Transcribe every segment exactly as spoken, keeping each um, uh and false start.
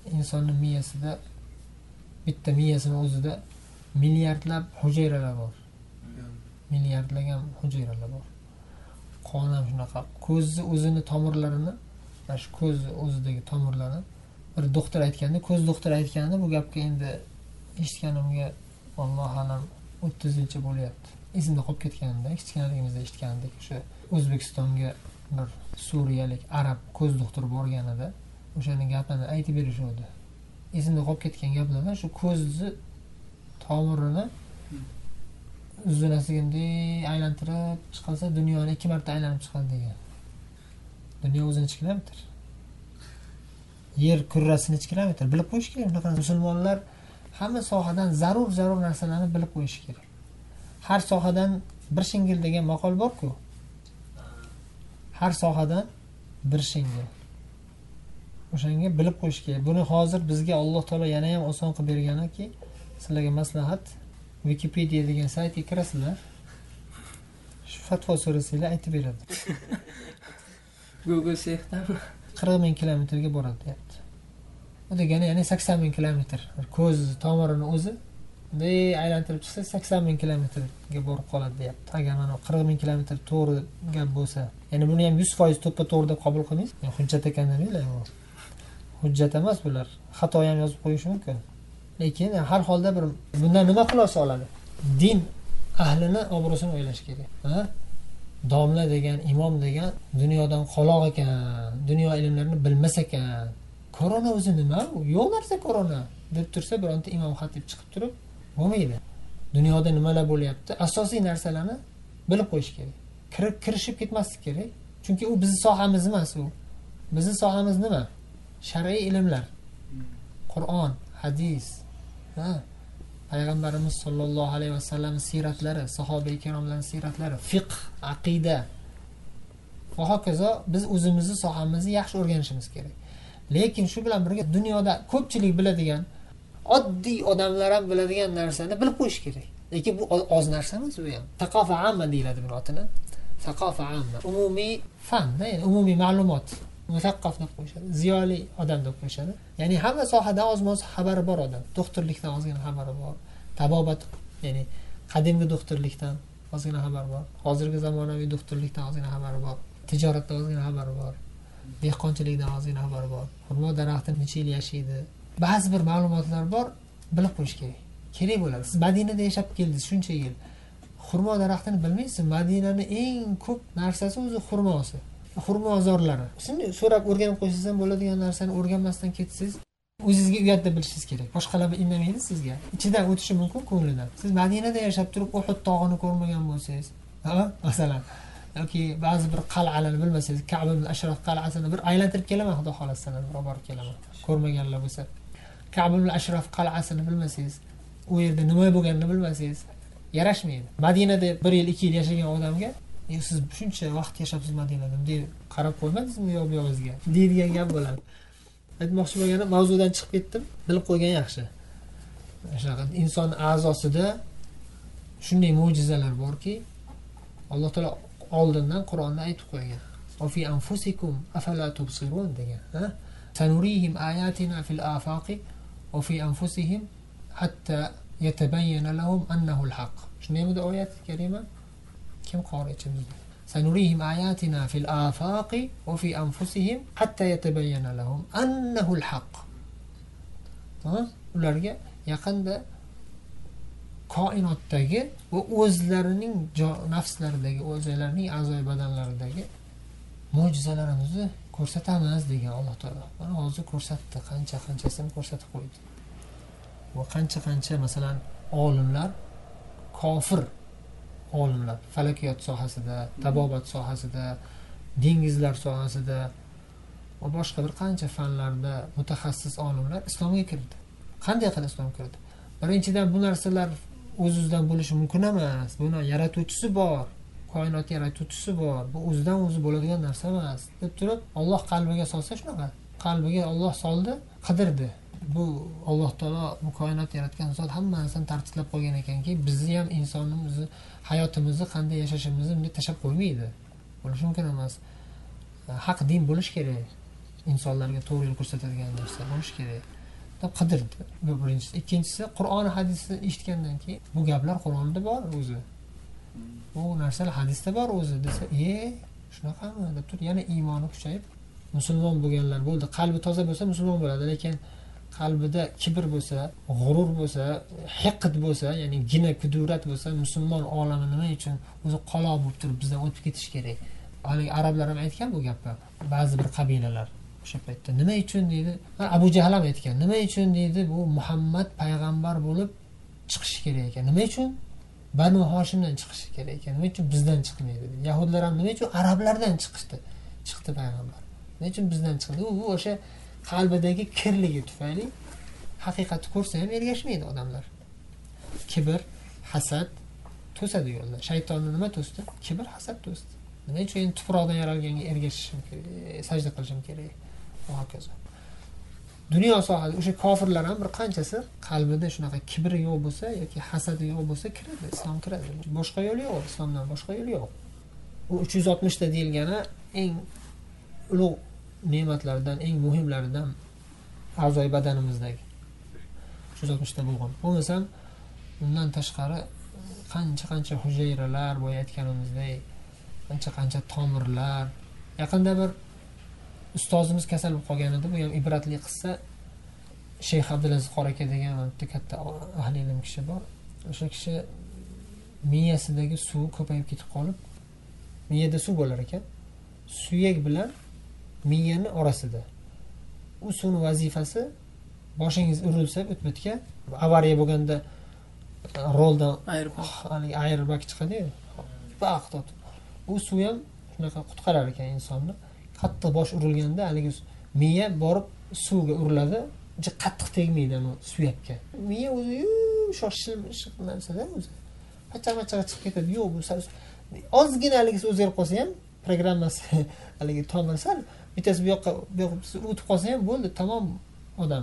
insonning miyasida bitta miyasini o'zida milliardlab hujayralar bor. Milliardlagan hujayralar bor. Qon ham shunaqa. Ko'zni o'zini tomirlarini, mana shu ko'z o'zidagi tomirlarni bir doktor aytganda, ko'z doktor aytganda bu gapga endi eshitganimga vallohu alam o'ttiz yilcha bo'lyapti. Esimda qolib ketganda, kichkinaligimizda eshitgandik, o'sha O'zbekistonga bir suriyalik arab ko'z doktori borganida o'shaning gapini aytib berishdi. Esimda qolib ketgan gaplar shu ko'zni tomirini uzunasiga aylantirib chiqilsa dunyoni ikki marta aylanib chiqadi degan. Dunyo o'zini necha kilometr? Yer kurrasi necha kilometr? Bilib qo'yish kerak. Bunaqa musulmonlar hamma sohadan zarur zarur narsalarni bilib qo'yish kerak. Har sohadan bir shingil degan maqol bor-ku. Har sohadan bir shingil. O'shanga bilib qo'yish kerak. Buni hozir bizga Alloh taolo yana ham oson qilib berganiki, sizlarga maslahat, Wikipedia degan saytga kirasizlar. Shu fatvo so'rasanglar aytib beradi. Google Search'dan qirq ming kilometrga boradi deyapti. Bu degani ya'ni sakson ming kilometr. Ko'z tomirini o'zi bunday aylantirib chiqsa sakson ming kilometrga borib qoladi deyapti. Agar mana qirq ming kilometr to'g'ri gap bo'lsa, ya'ni buni ham yuz foiz to'ppa to'g'ri deb qabul qilmaysiz. Yani hujjat ekan demanglar. Hujjat emas bular. Xato ham yozib qo'yish mumkin. Lekin har holda bir bundan nima xulosa oladi? Din ahlini obro'sini o'ylash kerak. Ha? Domla degan, imom degan dunyodan qoloq ekan, dunyo ilmlarini bilmas ekan. Korona o'zi nima? Yo'q narsa korona deb tursa, bironta imom xatib chiqib turib bo'lmaydi. Dunyoda nimalar bo'lyapti? Asosiy narsalarni bilib qo'yish kerak. Kirib kirishib ketmaslik kerak. Chunki u bizning sohamiz emas u. Bizning sohamiz nima? Shar'iy ilmlar. Qur'on, hadis, ha? Payg'ambarimiz sollallohu alayhi vasallam siratlari, sahoba ikromlarning siratlari, fiqh, aqida va hokazo biz o'zimizni sohamizni yaxshi o'rganishimiz kerak. Lekin shu bilan birga dunyoda ko'pchilik biladigan, oddiy odamlar ham biladigan narsani bilib qo'yish kerak. Lekin bu oz narsa emas bu ham. Taqofa amma deyiladi bu otini. Taqofa amma. Umumiy fan, ya'ni umumiy ma'lumot. Musaqqaf deb qo'yishadi. Ziyoli odam deb qo'yishadi. Ya'ni hamma sohadan oz-moz xabari bor odam. Doktorlikdan ozgina xabari bor. Tabobat, ya'ni qadimgi doktorlikdan ozgina xabar bor. Hozirgi zamonaviy doktorlikdan ozgina xabari bor. Tijoratdan ozgina xabari bor. Dehqonchilikdan ozgina xabari bor. Xurmo daraxti necha yil yashaydi. Ba'zi bir ma'lumotlar bor, bilib qo'yish kerak. Kerak bo'ladi. Siz Madinada yashab keldingiz shuncha yil. Xurmo daraxtini bilmaysiz. Madinaning eng ko'p narsasi o'zi xurmosi. Xurmozorlari. Shuni so'rab o'rganib qo'ysangiz ham bo'ladigan narsani o'rganmasdan ketsangiz, o'zingizga uyat deb bilishingiz kerak. Boshqalar indamaydi sizga. Ichidan o'tishi mumkin ko'nglidan. Siz Madinada yashab turib Uhud tog'ini ko'rmagan bo'lsangiz, ha, masalan, yoki ba'zi bir qal'alarni bilmasangiz, Ka'b al-Ashraf qal'asini bir aylantirib kelaman, xudo xolasa sana bir borib kelaman. Ko'rmaganlar bo'lsa, Ka'b al-Ashraf qal'asini bilmasangiz, u yerda nima bo'lganini bilmasangiz, yarashmaydi. Madinada bir yil, ikki yil yashagan odamga siz shuncha vaqt yashabsiz Madinada deb qarab qo'ymadingizmi yo bu yog'izga deydigan gap bo'ladi. Aytmoqchi bo'lganim, mavzudan chiqib ketdim. Bilib qo'ygan yaxshi. Shunaqa inson a'zosida shunday mo'jizalar borki, Alloh taolo oldindan Qur'onda aytib qo'ygan. "Va fi anfusikum afala tubsirun" degan, ha? Sanurihim ayatina fil afaqi va fi anfusihim hatta yatabayyana lahum annahu al-haq. Shunday oyat karima kim qori ichimizda? Sanurihim ayatina fil afaqi va fi anfusihim hatta yatabayyana lahum annahu al-haq. Ha? Ularga yaqinda koinotdagi va o'zlarining nafslaridagi, o'zlarining a'zoy badanlaridagi mo'jizalarimizni ko'rsatamiz degan Alloh taolo. Mana hozir ko'rsatdi, qancha-qanchasini ko'rsatib qo'ydi. Va qancha-qancha masalan olimlar, kofir olimlar falakiyot sohasida, tabobat sohasida, dengizlar sohasida va boshqa bir qancha fanlarda mutaxassis olimlar islomga kirdi. Qanday qilib islomga kirdi? Birinchidan bu narsalar o'z-o'zidan bo'lishi mumkin emas. Buni yaratuvchisi bor, koinot yaratuvchisi bor. Bu o'zidan o'zi bo'ladigan narsa emas deb turib, Alloh qalbiga solsa shunaqa. Qalbiga Alloh soldi, qidirdi. Bu Alloh taolo bu koinot yaratgan zot hammasini tartiblab qo'ygan ekanki, bizni ham insonimizni, hayotimizni qanday yashashimizni bunday tashab qo'ymaydi. Bo'lishi mumkin emas. Haq din bo'lish kerak. Insonlarga to'g'ri yo'l ko'rsatadigan narsa bo'lish kerak. deb qidirdi. Bu birinchisi. Ikkinchisi, Qur'on hadisni eshitgandan keyin bu gaplar Qur'onda bor o'zi. Bu narsalar hadisda bor o'zi desa, "E, shunaqami?" deb turib yana iymoni kuchayib musulmon bo'lganlar bo'ldi. Qalbi toza bo'lsa musulmon bo'ladi, lekin qalbida kibr bo'lsa, g'urur bo'lsa, hiqd bo'lsa, ya'ni gina kudurat bo'lsa, musulmon olami nima uchun o'zi qalo bo'lib turib bizdan o'tib ketish kerak? Hali arablar ham aytgan bu gapni. Ba'zi bir qabilalar o'sha paytda nima uchun deydi? Abu Jahl ham aytgan. Nima uchun deydi? Bu Muhammad payg'ambar bo'lib chiqishi kerak ekan. Nima uchun? Banu Hoshimdan chiqishi kerak ekan. Nima uchun bizdan chiqmaydi? Yahudlar ham nima uchun arablardan chiqishdi? Chiqdi payg'ambar. Nima uchun bizdan chiqdi? U o'sha qalbidagi kirligi tufayli haqiqatni ko'rsa ham ergashmaydi odamlar. Kibr, hasad to'sadi yo'lda. Shaytonni nima to'sdi? Kibr, hasad to'sdi. Nima uchun tuproqdan yaralganga ergashishim kerak, sajda qilishim kerak va hokazo. Dunyo sohasida o'sha kofirlar ham bir qanchasi qalbida shunaqa kibr yo'q bo'lsa yoki hasad yo'q bo'lsa kiradi, islom kiradi. Boshqa yo'l yo'q, islomdan boshqa yo'l yo'q. Bu uch yuz oltmish ta deyilgani eng ulug' ne'matlardan, eng muhimlaridan a'zoy badanimizdagi uch yuz oltmish ta bo'lgan. Bo'lmasam undan tashqari qancha-qancha hujayralar, boya aytganimizdek, qancha-qancha tomirlar. Yaqinda bir ustozimiz kasal bo'lib qolgan edi. Bu ham ibratli qissa. Sheyx Abdulaziz Qora aka degan katta ahli ilm kishi bor. O'sha kishi miyasidagi suv ko'payib ketib qolib, miyada suv bo'lar ekan. Suyak bilan miyani orasida. U suvning vazifasi boshingiz urilsa o'tbitga avariya bo'lganda roldan airbag chiqadi-ku. Vaqt u suv ham shunaqa qutqarar ekan insonni. Qattiq bosh urilganda haligi miya borib suvga uriladi, juda qattiq tegmaydi uni suyakka. Miya o'zi shoshilib narsada o'zi pacha-pacha chiqib ketadi. Yo'q, bu ozgina haligi o'zgarib qolsa ham programmasi haligi tomir sal bittasi bu yoqqa bu yoqqa o'tib qolsa ham bo'ldi, tamom odam.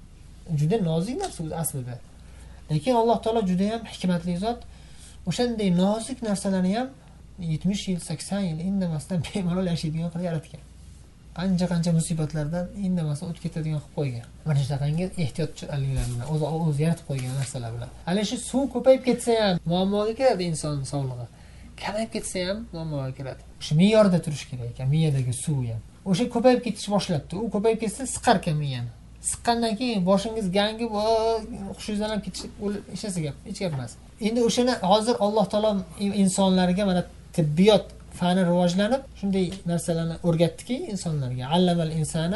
Juda nozik narsa o'zi aslida. Lekin Alloh taolo juda ham hikmatli zot. O'shanday nozik narsalarni ham yetmish yil, sakson yil indamasdan bemalol yashaydigan qilib yaratgan. Qancha-qancha musibatlardan indamasdan o'tib ketadigan qilib qo'ygan. Mana shunaqangi ehtiyotchiliklar bilan o'zi o'zi yaratib qo'ygan narsalar bilan. Hali shu suv ko'payib ketsa ham muammoga kiradi inson sog'lig'i. Kamayib ketsa ham muammoga kiradi. Shu me'yorda turish kerak ekan, miyadagi suv ham. O'sha ko'payib ketish boshlabdi. U ko'payib ketsa siqar ekan miyani. Siqqandan keyin boshingiz gangi va xushizlanib ketish ishasi gap, hech gap emas. Endi o'shani hozir Alloh taolo insonlarga mana tibbiyot fani rivojlanib, shunday narsalarni o'rgatdiki insonlarga. Allamal insana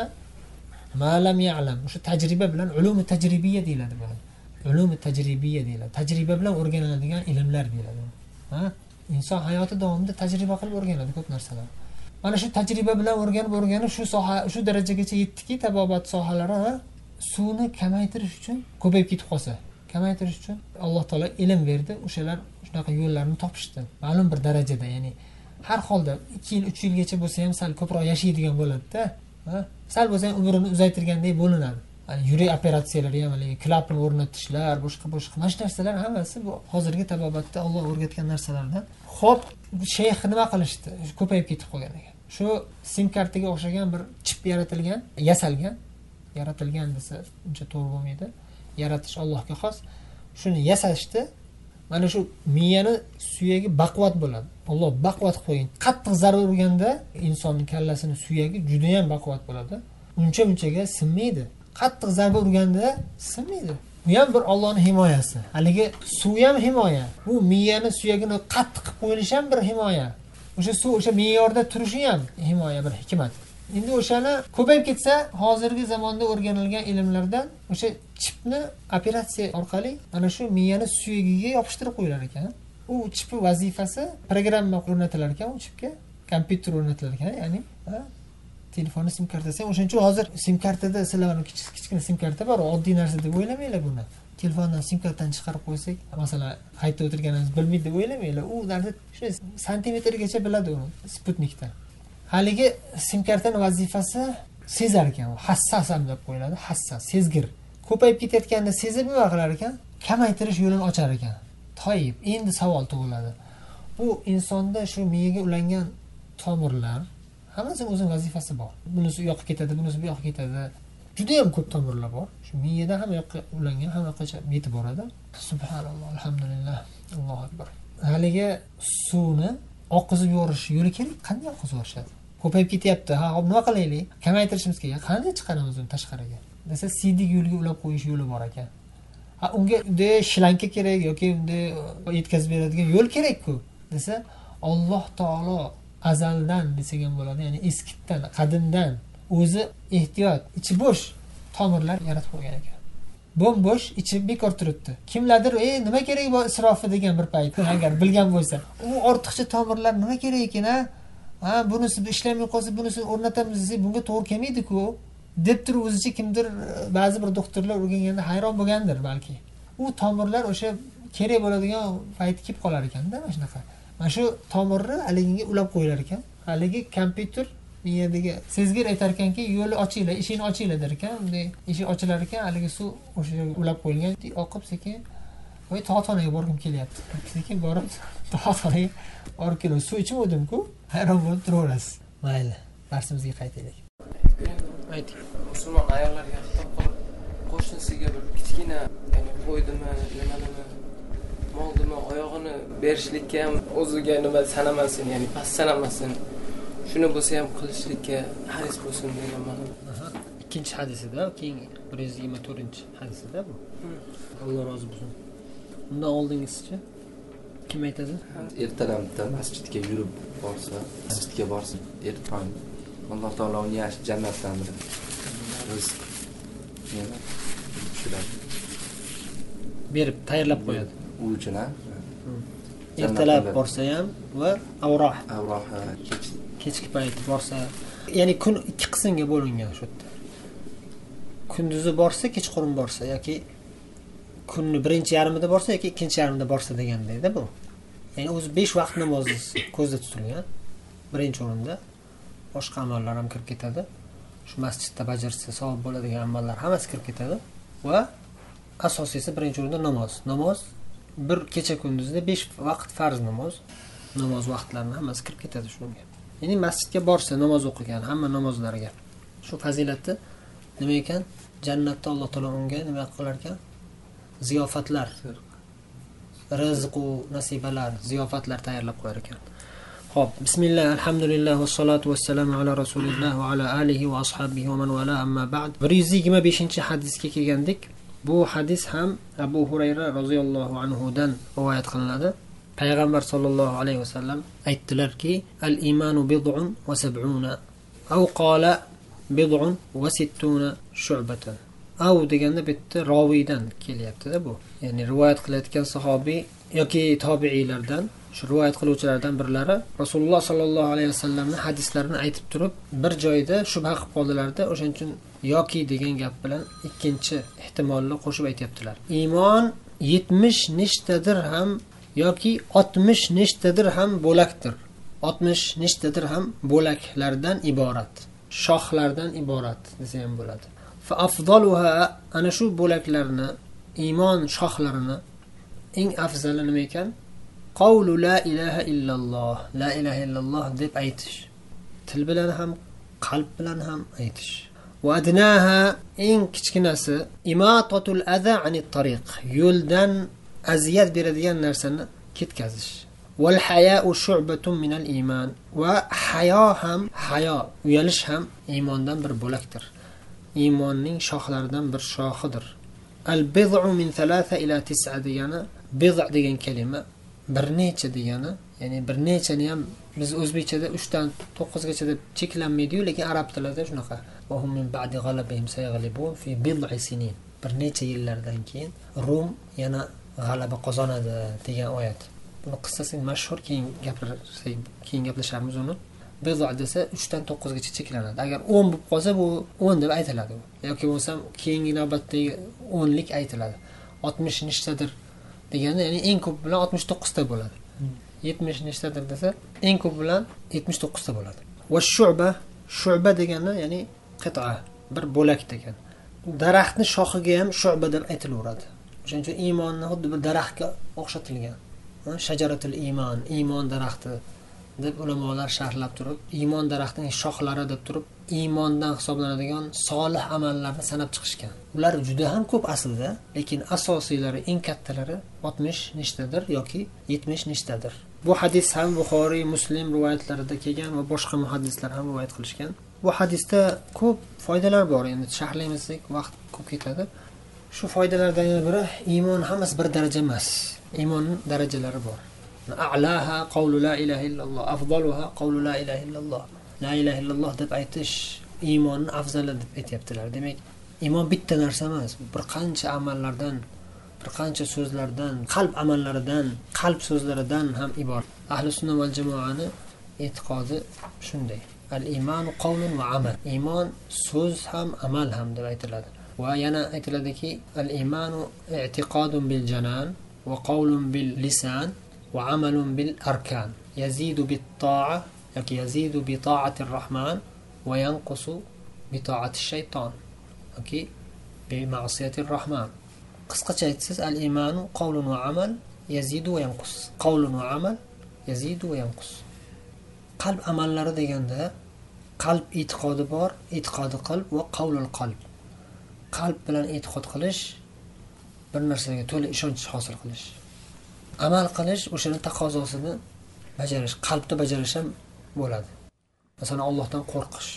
ma lam ya'lam. O'sha tajriba bilan ulum tajribiyya deyiladi buni. Ulum tajribiyya deyiladi. Tajriba bilan o'rganiladigan ilmlar deyiladi. Ha? Inson hayoti davomida tajriba qilib o'rganadi ko'p narsalar. Mana shu tajriba bilan o'rganib o'rganib shu soha shu darajagacha yetdiki, tabobat sohalari suvni kamaytirish uchun ko'payib ketib qolsa, kamaytirish uchun Alloh taolo ilm berdi. O'shalar shunaqa yo'llarni topishdi. Ma'lum bir darajada, ya'ni har holda ikki yil, uch yilgacha bo'lsa ham sal ko'proq yashaydigan bo'ladi-da. Ha? Sal bo'lsa ham umrini uzaytirgandek bo'linadi. Hani yurak operatsiyalari ham, haligi klapni o'rnatishlar, boshqa boshqa mana shu narsalar hammasi bu hozirgi tabobatda Alloh o'rgatgan narsalardan. Xo'p, shayx nima qilishdi? Ko'payib ketib qolgan ekan. Shu sim kartaga o'xshagan bir chip yaratilgan, yasalgan, yaratilgan desa uncha to'g'ri bo'lmaydi. Yaratish Allohga xos. Shuni yasashdi. Mana shu miyani suyagi baquvvat bo'ladi. Alloh baquvvat qilib qo'ygan. Qattiq zarba urganda insonning kallasini suyagi juda ham baquvvat bo'ladi. Uncha-munchaga sinmaydi. Qattiq zarba urganda sinmaydi. Bu ham bir Allohning himoyasi. Haligi suv ham himoya. Bu miyani suyagini qattiq qilib qo'yilishi ham bir himoya. O'sha suv o'sha me'yorda turishi ham himoya, bir hikmat. Endi o'shani ko'payib ketsa, hozirgi zamonda o'rganilgan ilmlardan o'sha chipni operatsiya orqali mana shu miyani suyagiga yopishtirib qo'yilar ekan. U chipning vazifasi programma o'rnatilar ekan, u chipga kompyuter o'rnatilar ekan, ya'ni telefonni sim kartasi ham o'shancha hozir sim kartada sizlarning kichkina sim karta bor, oddiy narsa deb o'ylamanglar buni. Telefondan sim kartani chiqarib qo'ysak, masalan, qayerda o'tirganingizni bilmaydi deb o'ylamanglar. U narsa shu santimetrgacha biladi uni Sputnikda. Haligi sim kartaning vazifasi sezar ekan, hassas ham deb qo'yiladi, hassas, sezgir. Ko'payib ketayotganda sezib nima qilar ekan? Kamaytirish yo'lini ochar ekan. Toyib, endi savol tug'iladi. Bu insonda shu miyaga ulangan tomirlar hammasining o'zining vazifasi bor. Bunisi u yoqqa ketadi, bunisi bu yoqqa ketadi. juda ham ko'p tomirlar bor. Shu miyada ham yoqqa ulangan, ham yoqqacha yetib boradi. Subhanalloh, alhamdulillah, Allohu akbar. Haliga suvni oqizib yuborish yo'li kerak. Qanday oqizib yuborishadi? Ko'payib ketyapti. Ha, hop nima qilaylik? Kamaytirishimiz kerak. Qanday chiqaramiz uni tashqariga? Desa, siydik yo'lga ulab qo'yish yo'li bor ekan. Ha, unga unday shlanka kerak yoki unday yetkazib beradigan yo'l kerak-ku. Desa, Alloh taolo azaldan desak ham bo'ladi, ya'ni eskitdan, qadimdan o'zi ehtiyot, ichi bo'sh tomirlar yaratib qo'ygan ekan. Bo'm-bo'sh, ichi bekor turibdi. Kimlardir, "Ey, nima kerak bu isrofi" degan bir payt, agar bilgan bo'lsa, u ortiqcha tomirlar nima kerak ekan, ha? Ha, bunisi ishlamay qolsa, bunisi o'rnatamiz desak, bunga to'g'ri kelmaydi-ku, deb turib o'zicha kimdir ba'zi bir doktorlar o'rganganda hayron bo'lgandir balki. U tomirlar o'sha kerak bo'ladigan payti kelib qolar ekanda, mana shunaqa. Mana shu tomirni haligiga ulab qo'yilar ekan. Haligi kompyuter miyadagi sezgir aytar ekanki, yo'li ochinglar, eshikni ochinglar der ekan. Bunday eshik ochilar ekan, haligi suv o'sha yerga ulab qo'yilgan, oqib sekin voy to'xtonaga borgim kelyapti. Sekin borib to'xtonaga borib kelib suv ichmodim-ku, hayron bo'lib turaverasiz. Mayli, darsimizga qaytaylik. Ayting. Musulmon ayollarga xitob qilib qo'shnisiga bir kichkina, ya'ni qo'ydimi, nimadimi, moldimi, oyog'ini berishlikka ham o'ziga nima sanamasin, ya'ni past sanamasin. Shuni bo'lsa ham qilishlikka haris bo'lsin degan ma'noda. Aha. Ikkinchi hadisida, keyin bir yuz yigirma to'rtinchi hadisida bu. Alloh rozi bo'lsin. Undan oldingizchi kim aytadi? Ertalamda masjidga yurib borsa, masjidga borsin, ertong. Alloh taolo uni yaxshi jannatdan rizq berib tayyorlab qo'yadi. U uchun ha. Ertalab borsa ham va avroh, avroh kechki payt borsa, ya'ni kun ikki qismga bo'lingan shu yerda. Kunduzi borsa, kechqurun borsa yoki kunni birinchi yarmida borsa yoki ikkinchi yarmida borsa degandayda bu. Ya'ni o'zi besh vaqt namoz ko'zda tutilgan. Birinchi o'rinda boshqa amallar ham kirib ketadi. Shu masjidda bajarsa savob bo'ladigan amallar hammasi kirib ketadi va asosiysi birinchi o'rinda namoz. Namoz bir kecha kunduzda besh vaqt farz namoz. Namoz vaqtlarini hammasi kirib ketadi shunga. Ya'ni masjidga borsa, namoz o'qigan hamma namozlariga. Shu fazilati nima ekan? Jannatda Alloh taolo unga nima qilar ekan? Ziyofatlar, rizq va nasibalar, ziyofatlar tayyorlab qo'yar ekan. Xo'p, bismillah, alhamdulillah va salatu vassalamu ala rasulillah va ala alihi va ashabihi va man wala amma ba'd. bir yuz yigirma beshinchi hadisga kelgandik. Bu hadis ham Abu Hurayra roziyallohu anhu dan rivoyat qilinadi. Payg'ambar sollallohu alayhi vasallam aytdilarki, al-imanu bid'un va sab'una aw qala bid'un va sittuna shu'batan. Aw deganda bitta roviydan kelyapti-da bu. Ya'ni rivoyat qilayotgan sahobiy yoki tobiiylardan, shu rivoyat qiluvchilardan birlari Rasululloh sollallohu alayhi vasallamning hadislarini aytib turib, bir joyda shubha qilib qoldilar-da, o'shaning uchun yoki degan gap bilan ikkinchi ehtimolni qo'shib aytibdilar. Iymon yetmish nechtadir ham yoki oltmish nechtadir ham bo'lakdir. oltmish nechtadir ham bo'laklardan iborat, shohlardan iborat desa ham bo'ladi. Fa afdaluha, ana shu bo'laklarni, iymon shohlarini eng afzali nima ekan? Qawlu la ilaha illalloh, la ilaha illalloh deb aytish. Til bilan ham, qalb bilan ham aytish. Va adnaha, eng kichkinasi imatatul adha anit tariq, yo'ldan aziyat beradigan narsani ketkazish. Wal haya'u shu'batun minal iman, va hayo ham, hayo, uyalish ham iymondan bir bo'lakdir. Iymonning shohlaridan bir shohidir. Al bid'u min thalatha ila tis'a degani, bid' degan kalima bir necha degani, ya'ni bir nechani ham biz o'zbekchada uch dan to'qqiz gacha deb cheklanmaydi-yu, lekin arab tilida shunaqa. Va hum min ba'di ghalabihim sayaghlibun fi bid'i sinin. Bir necha yillardan keyin Rum yana g'alaba qozonadi degan oyat. Buni qissasi mashhur, keyin gapirsak, keyin gaplashamiz uni. Bid' desa uch dan to'qqiz gacha cheklanadi. Agar o'n bo'lib qolsa bu o'n deb aytiladi. Yoki bo'lsam keyingi navbatdagi o'nlik aytiladi. oltmish nechtadir deganda, ya'ni eng ko'p bilan oltmish to'qqiz ta bo'ladi. yetmish nechtadir desa eng ko'p bilan yetmish to'qqiz ta bo'ladi. Va shu'ba, shu'ba degani ya'ni qit'a, bir bo'lak degan. Daraxtni shoxiga ham shu'ba deb aytilaveradi. O'shaning uchun iymonni xuddi bir daraxtga o'xshatilgan. Shajaratul iymon, iymon daraxti deb ulamolar sharhlab turib, iymon daraxtining shoxlari deb turib iymondan hisoblanadigan solih amallarni sanab chiqishgan. Ular juda ham ko'p aslida, lekin asosiylari, eng kattalari oltmish nechtadir yoki yetmish nechtadir. Bu hadis ham Buxoriy, Muslim rivoyatlarida kelgan va boshqa muhaddislar ham rivoyat qilishgan. Bu hadisda ko'p foydalar bor. Endi sharhlaymisak vaqt ko'p ketadi. Shu foydalardan biri iymon hammasi bir daraja emas. Iymonning darajalari bor. A'laha qawlu la ilaha illalloh, afdaluha qawlu la ilaha illalloh. La ilaha illalloh deb aytish iymonning afzali deb aytibdilar. Demak, iymon bitta narsa emas, bir qancha amallardan, bir qancha so'zlardan, qalb amallaridan, qalb so'zlaridan ham iborat. Ahli sunna va jamoaning e'tiqodi shunday. Al-iymanu qawlun va amal. Iymon so'z ham, amal ham deb aytiladi. Va yana aytiladiki, al-iymanu i'tiqadun bil janan va qawlun bil lisan va amalun bil arkan. Yazidu bit ta'a yoki yazidu bi ta'atir rahman va yanqusu bi ta'ati shayton yoki bi ma'siyatir rahman. Qisqacha aytsangiz, al-iymanu qawlun va amal yazidu va yanqus. Qawlun va amal yazidu va yanqus. Qalb amallari deganda qalb e'tiqodi bor, e'tiqodi qalb va qavlul qalb. Qalb bilan e'tiqod qilish, bir narsaga to'la ishonch hosil qilish. Amal qilish, o'shaning taqozosini bajarish, qalbda bajarish ham bo'ladi. Masalan, Allohdan qo'rqish,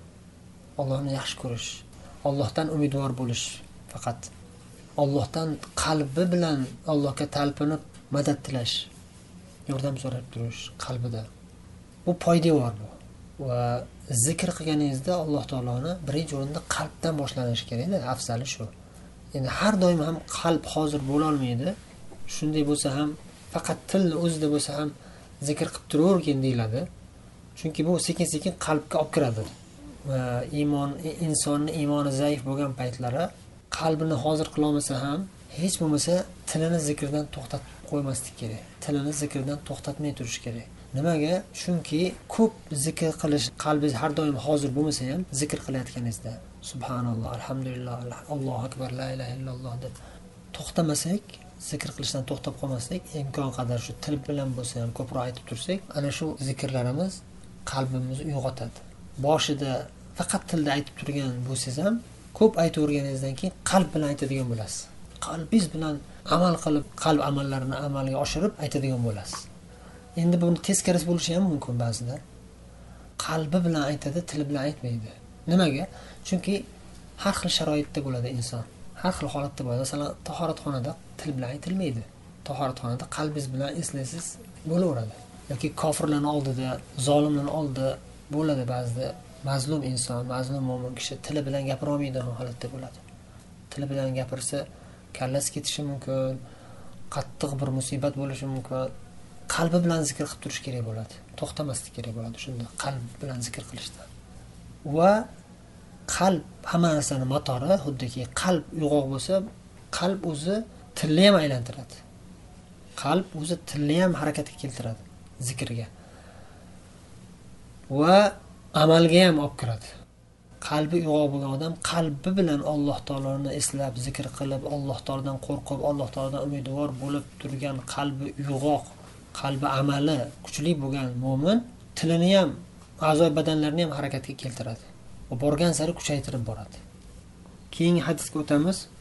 Allohni yaxshi ko'rish, Allohdan umidvor bo'lish, faqat Allohdan qalbi bilan Allohga talpinib madad tilash, yordam so'rab turish qalbida. Bu poydevor bu. Va zikr qilganingizda Alloh taoloni birinchi o'rinda qalbdan boshlanishi kerak-da, afzali shu. Endi har doim ham qalb hozir bo'la olmaydi. Shunday bo'lsa ham faqat til o'zida bo'lsa ham zikr qilib turavergin deyiladi. Chunki bu sekin-sekin qalbga olib kiradi. Va iymon insonning iymoni zaif bo'lgan paytlari qalbini hozir qila olmasa ham hech bo'lmasa tilini zikrdan to'xtatib qo'ymaslik kerak. Tilini zikrdan to'xtatmay turish kerak. Nimaga? Chunki ko'p zikr qilish, qalbingiz har doim hozir bo'lmasa ham zikr qilayotganingizda subhanalloh, alhamdulillah, Allohu akbar, la ilaha illalloh deb to'xtamasak, zikr qilishdan to'xtab qolmaslik, imkon qadar shu til bilan bo'lsa ham ko'proq aytib tursak, ana shu zikrlarimiz qalbimizni uyg'otadi. Boshida faqat tilda aytib turgan bo'lsangiz ham, ko'p aytaverganingizdan keyin qalb bilan aytadigan bo'lasiz. Qalbingiz bilan amal qilib, qalb amallarini amalga oshirib aytadigan bo'lasiz. Endi buni teskarisi bo'lishi ham mumkin ba'zida. Qalbi bilan aytadi, tili bilan aytmaydi. Nimaga? Chunki har xil sharoitda bo'ladi inson. Har xil holatda bo'ladi. Masalan, tahoratxonada til bilan aytilmaydi. Tahoratxonada qalbingiz bilan eslaysiz bo'laveradi. Yoki kofirlarning oldida, zolimlarning oldida bo'ladi ba'zida. Mazlum inson, mazlum mo'min kishi tili bilan gapira olmaydigan holatda bo'ladi. Tili bilan gapirsa, kallasi ketishi mumkin, qattiq bir musibat bo'lishi mumkin. Qalbi bilan zikr qilib turish kerak bo'ladi. To'xtamaslik kerak bo'ladi shunda qalb bilan zikr qilishda. Va qalb hamma narsaning motori, xuddiki qalb uyg'oq bo'lsa, qalb o'zi tilni ham aylantiradi. Qalb o'zi tilni ham harakatga keltiradi zikrga. Va amalga ham olib kiradi. Qalbi uyg'oq bo'lgan odam qalbi bilan Alloh taoloni eslab, zikr qilib, Alloh taoladan qo'rqib, Alloh taoladan umidvor bo'lib turgan qalbi uyg'oq, qalbi amali kuchli bo'lgan mo'min tilini ham, a'zo badanlarini ham harakatga keltiradi. Va borgan sari kuchaytirib boradi. Keyingi hadisga o'tamiz.